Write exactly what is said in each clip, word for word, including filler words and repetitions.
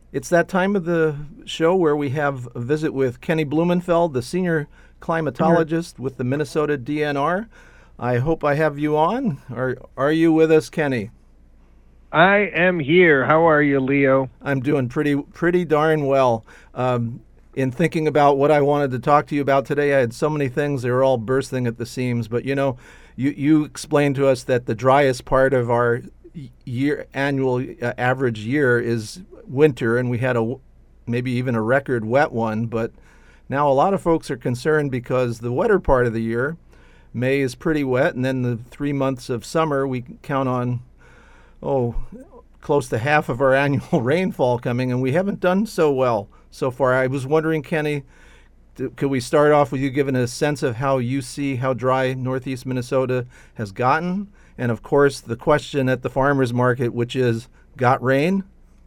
It's that time of the show where we have a visit with Kenny Blumenfeld, the senior climatologist with the Minnesota D N R. I hope I have you on. Are, are you with us, Kenny? I am here. How are you, Leo? I'm doing pretty pretty darn well. Um, in thinking about what I wanted to talk to you about today, I had so many things. They were all bursting at the seams. But, you know, you, you explained to us that the driest part of our year annual uh, average year is winter, and we had a maybe even a record wet one. But now a lot of folks are concerned because the wetter part of the year, May is pretty wet, and then the three months of summer we count on oh close to half of our annual rainfall coming, and we haven't done so well so far. I was wondering, Kenny, could we start off with you giving a sense of how you see how dry northeast Minnesota has gotten? And of course, the question at the farmer's market, which is, got rain?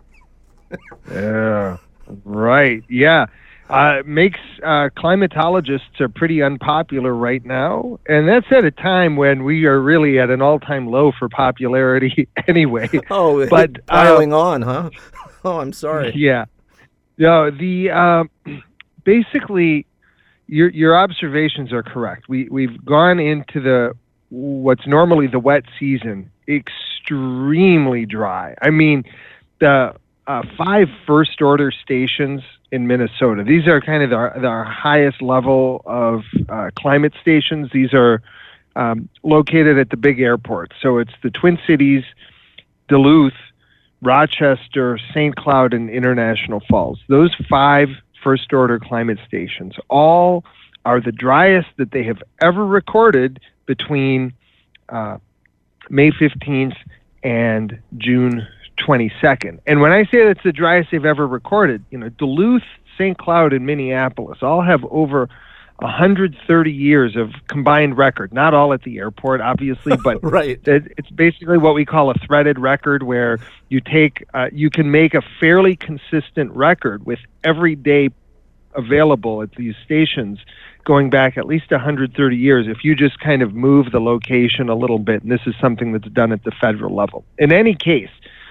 Yeah, right. Yeah. Uh, makes uh, climatologists are pretty unpopular right now. And that's at a time when we are really at an all-time low for popularity anyway. Oh, but piling uh, on, huh? Oh, I'm sorry. Yeah. No, the uh, basically, your your observations are correct. We we've gone into the what's normally the wet season extremely dry. I mean, the uh, five first order stations in Minnesota. These are kind of the, the highest level of uh, climate stations. These are um, located at the big airports. So it's the Twin Cities, Duluth, Rochester, Saint Cloud, and International Falls. Those five first order climate stations all are the driest that they have ever recorded between uh, May fifteenth and June twenty-second. And when I say that's the driest they've ever recorded, you know, Duluth, Saint Cloud, and Minneapolis all have over one hundred thirty years of combined record. Not all at the airport, obviously, but right. It's basically what we call a threaded record, where you take, uh, you can make a fairly consistent record with every day available at these stations going back at least one hundred thirty years if you just kind of move the location a little bit. And this is something that's done at the federal level. In any case,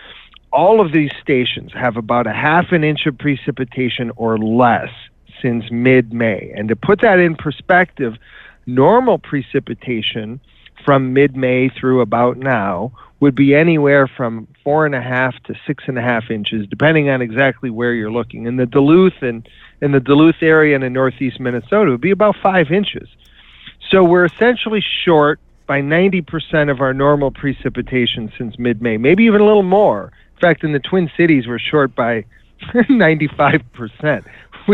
all of these stations have about a half an inch of precipitation or less since mid-May. And to put that in perspective, normal precipitation from mid-May through about now would be anywhere from four and a half to six and a half inches, depending on exactly where you're looking. In the Duluth and in the Duluth area and in northeast Minnesota, it would be about five inches. So we're essentially short by ninety percent of our normal precipitation since mid-May, maybe even a little more. In fact, in the Twin Cities, we're short by ninety-five percent,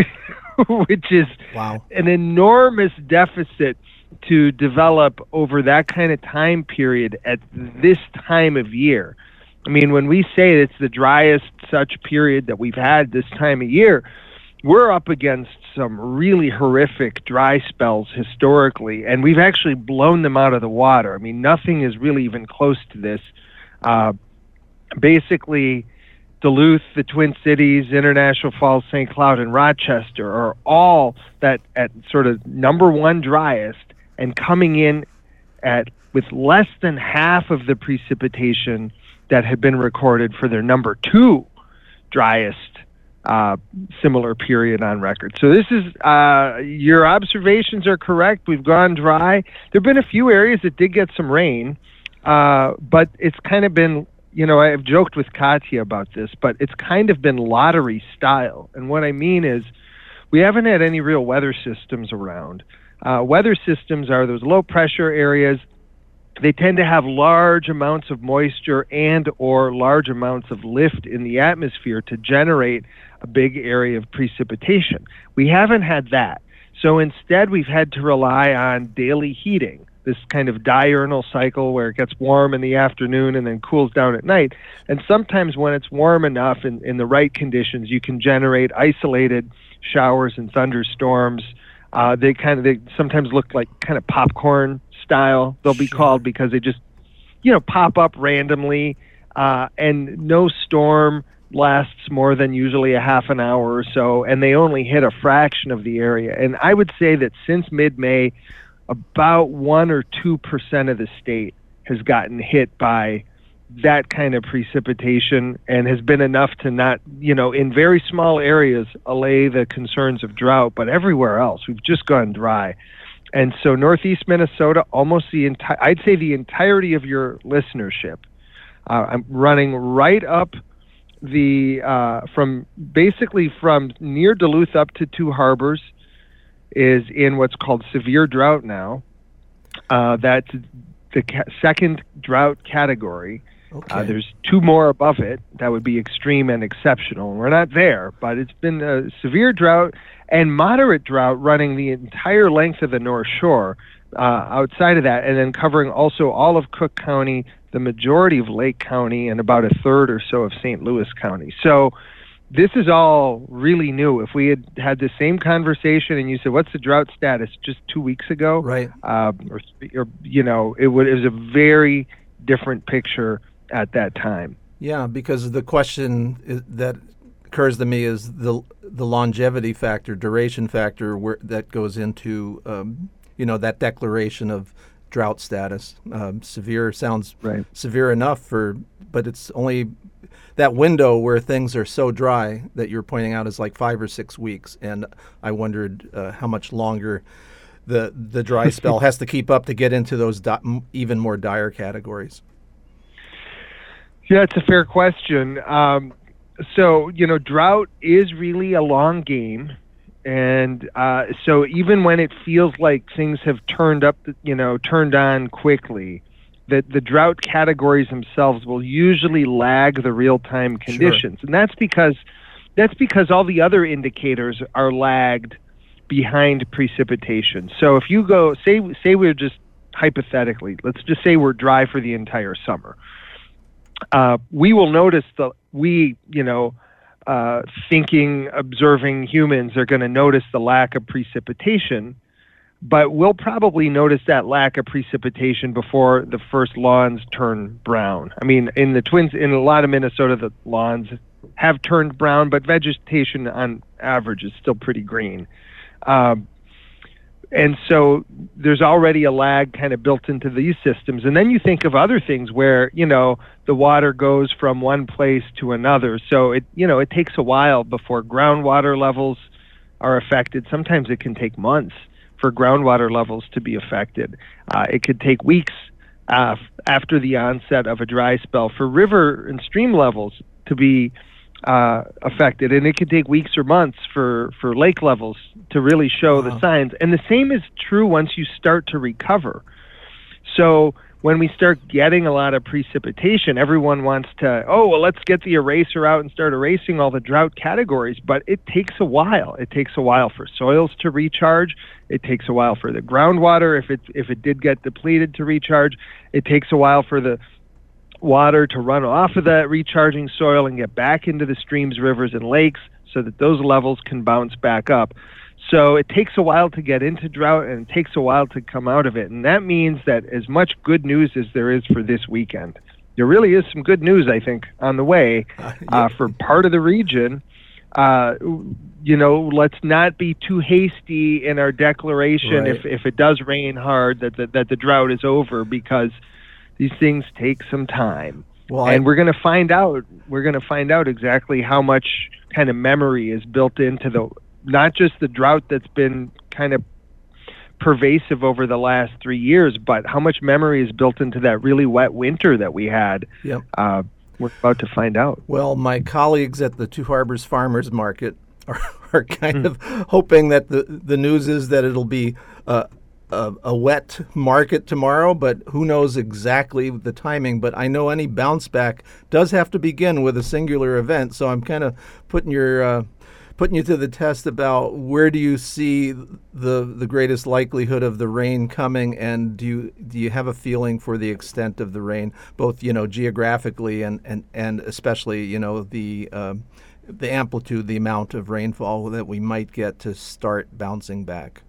which is wow. an enormous deficit to develop over that kind of time period at this time of year. I mean, when we say it's the driest such period that we've had this time of year, we're up against some really horrific dry spells historically, and we've actually blown them out of the water. I mean, nothing is really even close to this. Uh, basically, Duluth, the Twin Cities, International Falls, Saint Cloud, and Rochester are all that at sort of number one driest, and coming in at with less than half of the precipitation that had been recorded for their number two driest uh, similar period on record. So this is, uh, your observations are correct. We've gone dry. There have been a few areas that did get some rain, uh, but it's kind of been, you know, I've joked with Katya about this, but it's kind of been lottery style. And what I mean is we haven't had any real weather systems around. Uh, weather systems are those low pressure areas. They tend to have large amounts of moisture and or large amounts of lift in the atmosphere to generate a big area of precipitation. We haven't had that. So instead, we've had to rely on daily heating, this kind of diurnal cycle where it gets warm in the afternoon and then cools down at night. And sometimes when it's warm enough in, in the right conditions, you can generate isolated showers and thunderstorms. Uh, they kind of, they sometimes look like kind of popcorn style, they'll be called, because they just, you know, pop up randomly, uh, and no storm lasts more than usually a half an hour or so, and they only hit a fraction of the area. And I would say that since mid-May, about one or two percent of the state has gotten hit by that kind of precipitation and has been enough to not, you know, in very small areas, allay the concerns of drought, but everywhere else, we've just gone dry. And so Northeast Minnesota, almost the entire, I'd say the entirety of your listenership, uh, I'm running right up the, uh, from basically from near Duluth up to Two Harbors is in what's called severe drought now. Uh, that's the ca- second drought category. Okay. Uh, there's two more above it. That would be extreme and exceptional. We're not there, but it's been a severe drought and moderate drought running the entire length of the North Shore uh, outside of that, and then covering also all of Cook County, the majority of Lake County, and about a third or so of Saint Louis County. So this is all really new. If we had had the same conversation and you said, what's the drought status just two weeks ago? Right. Uh, or, or, you know, it, would, it was a very different picture at that time. Yeah, because the question is, that occurs to me is the the longevity factor, duration factor, where that goes into um, you know, that declaration of drought status. Um, severe sounds right. severe enough for, but it's only that window where things are so dry that you're pointing out is like five or six weeks, and I wondered uh, how much longer the the dry spell has to keep up to get into those di- even more dire categories. Yeah, it's a fair question. Um, so, you know, drought is really a long game. And uh, so even when it feels like things have turned up, you know, turned on quickly, the, the drought categories themselves will usually lag the real-time conditions. Sure. And that's because that's because all the other indicators are lagged behind precipitation. So if you go, say, say we're just hypothetically, let's just say we're dry for the entire summer. Uh, we will notice the we you know uh, thinking, observing humans are going to notice the lack of precipitation, but we'll probably notice that lack of precipitation before the first lawns turn brown. I mean, in the Twins, in a lot of Minnesota, the lawns have turned brown, but vegetation on average is still pretty green. Um, And so there's already a lag kind of built into these systems. And then you think of other things where, you know, the water goes from one place to another. So it, you know, it takes a while before groundwater levels are affected. Sometimes it can take months for groundwater levels to be affected. Uh, it could take weeks uh, after the onset of a dry spell for river and stream levels to be uh, affected. And it could take weeks or months for, for lake levels to really show wow. the signs. And the same is true once you start to recover. So when we start getting a lot of precipitation, everyone wants to, oh, well, let's get the eraser out and start erasing all the drought categories. But it takes a while. It takes a while for soils to recharge. It takes a while for the groundwater, if it, if it did get depleted, to recharge. It takes a while for the water to run off of that recharging soil and get back into the streams, rivers, and lakes so that those levels can bounce back up. So it takes a while to get into drought, and it takes a while to come out of it. And that means that as much good news as there is for this weekend, there really is some good news, I think, on the way uh, yeah. uh, for part of the region. Uh, you know, let's not be too hasty in our declaration right. if, if it does rain hard that the, that the drought is over, because these things take some time. Well, and I, we're going to find out, we're going to find out exactly how much kind of memory is built into the, not just the drought that's been kind of pervasive over the last three years, but how much memory is built into that really wet winter that we had. Yep. Uh, we're about to find out. Well, my colleagues at the Two Harbors Farmers Market are, are kind mm. of hoping that the, the news is that it'll be uh, a, a wet market tomorrow, but who knows exactly the timing. But I know any bounce back does have to begin with a singular event, so I'm kind of putting your... Uh, putting you to the test about where do you see the the greatest likelihood of the rain coming, and do you do you have a feeling for the extent of the rain, both you know geographically and and, and especially you know the um, the amplitude, the amount of rainfall that we might get to start bouncing back?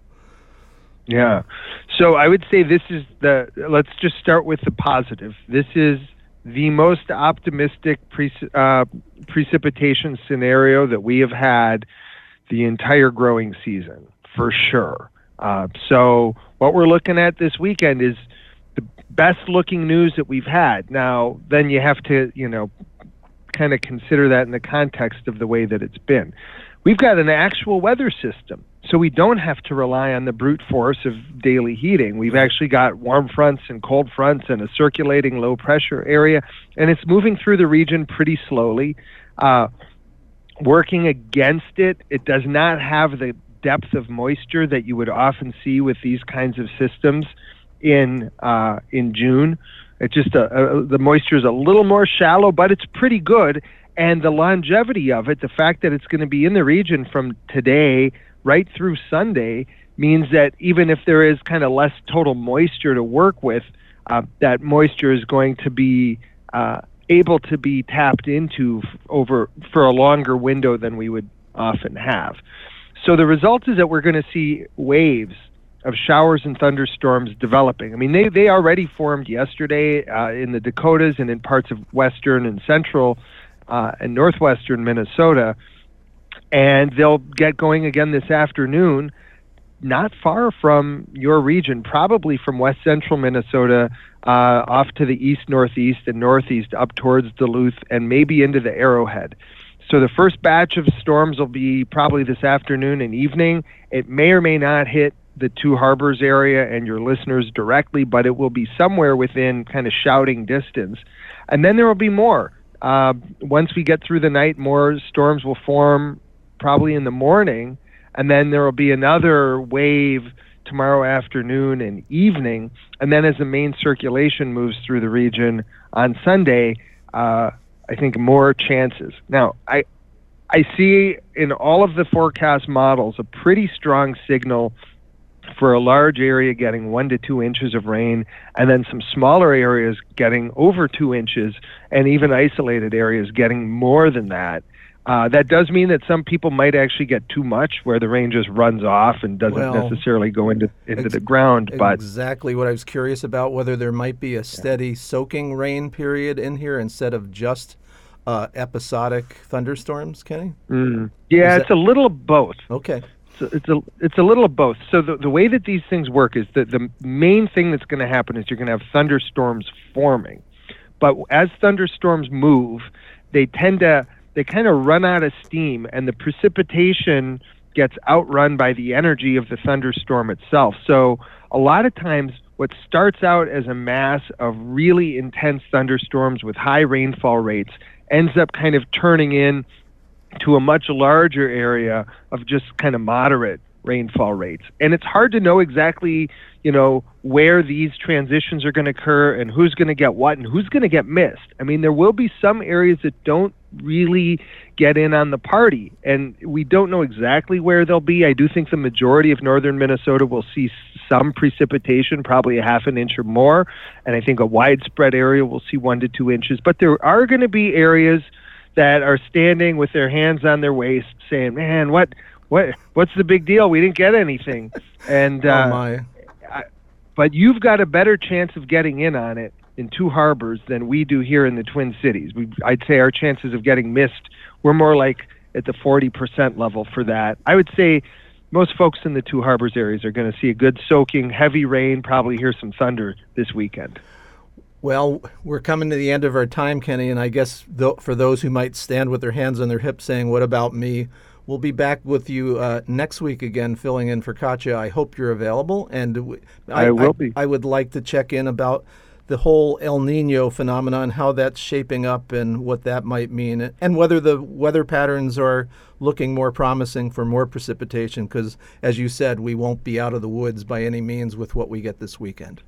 Yeah, so I would say this is the let's just start with the positive. This is the most optimistic pre- uh, precipitation scenario that we have had the entire growing season, for sure. Uh, so what we're looking at this weekend is the, best looking news that we've had. Now, then you have to, you know, kind of consider that in the context of the way that it's been. We've got an actual weather system, so we don't have to rely on the brute force of daily heating. We've actually got warm fronts and cold fronts and a circulating low pressure area, and it's moving through the region pretty slowly. Uh, working against it, it does not have the depth of moisture that you would often see with these kinds of systems in uh, in June. It's just a, a, the moisture is a little more shallow, but it's pretty good. And the longevity of it, the fact that it's going to be in the region from today right through Sunday, means that even if there is kind of less total moisture to work with, uh, that moisture is going to be uh, able to be tapped into f- over for a longer window than we would often have. So the result is that we're going to see waves of showers and thunderstorms developing. I mean, they, they already formed yesterday uh, in the Dakotas and in parts of western and central uh, and northwestern Minnesota, and they'll get going again this afternoon, not far from your region, probably from west central Minnesota uh, off to the east, northeast, and northeast up towards Duluth and maybe into the Arrowhead. So the first batch of storms will be probably this afternoon and evening. It may or may not hit the Two Harbors area and your listeners directly, but it will be somewhere within kind of shouting distance. And then there will be more. Uh, once we get through the night, more storms will form probably in the morning, and then there will be another wave tomorrow afternoon and evening. And then as the main circulation moves through the region on Sunday, uh, I think more chances. Now, I I see in all of the forecast models a pretty strong signal for a large area getting one to two inches of rain, and then some smaller areas getting over two inches, and even isolated areas getting more than that. Uh, that does mean that some people might actually get too much, where the rain just runs off and doesn't well, necessarily go into into ex- the ground. But exactly what I was curious about, whether there might be a steady soaking rain period in here instead of just uh, episodic thunderstorms, Kenny? Mm. Yeah, Is it's that- a little of both. Okay. So it's a it's a little of both. So the the way that these things work is that the main thing that's going to happen is you're going to have thunderstorms forming, but as thunderstorms move, they tend to they kind of run out of steam, and the precipitation gets outrun by the energy of the thunderstorm itself. So a lot of times, what starts out as a mass of really intense thunderstorms with high rainfall rates ends up kind of turning in to a much larger area of just kind of moderate rainfall rates. And it's hard to know exactly, you know, where these transitions are going to occur and who's going to get what and who's going to get missed. I mean, there will be some areas that don't really get in on the party, and we don't know exactly where they'll be. I do think the majority of northern Minnesota will see some precipitation, probably a half an inch or more, and I think a widespread area will see one to two inches. But there are going to be areas that are standing with their hands on their waist saying, man, what, what, what's the big deal? We didn't get anything. And, uh, oh my. I, but you've got a better chance of getting in on it in Two Harbors than we do here in the Twin Cities. We, I'd say our chances of getting missed, we're more like at the forty percent level for that. I would say most folks in the Two Harbors areas are going to see a good soaking, heavy rain, probably hear some thunder this weekend. Well, we're coming to the end of our time, Kenny, and I guess th- for those who might stand with their hands on their hips saying, what about me? We'll be back with you uh, next week again, filling in for Katya. I hope you're available. And w- I, I will I, be. I would like to check in about the whole El Nino phenomenon, how that's shaping up and what that might mean, and whether the weather patterns are looking more promising for more precipitation, because, as you said, we won't be out of the woods by any means with what we get this weekend.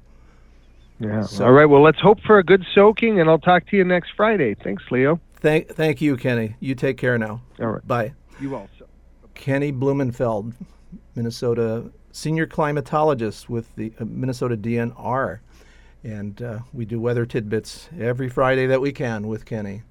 Yeah. So- All right. Well, let's hope for a good soaking, and I'll talk to you next Friday. Thanks, Leo. Thank, thank you, Kenny. You take care now. All right. Bye. You also. Kenny Blumenfeld, Minnesota senior climatologist with the uh, Minnesota D N R. And uh, we do weather tidbits every Friday that we can with Kenny.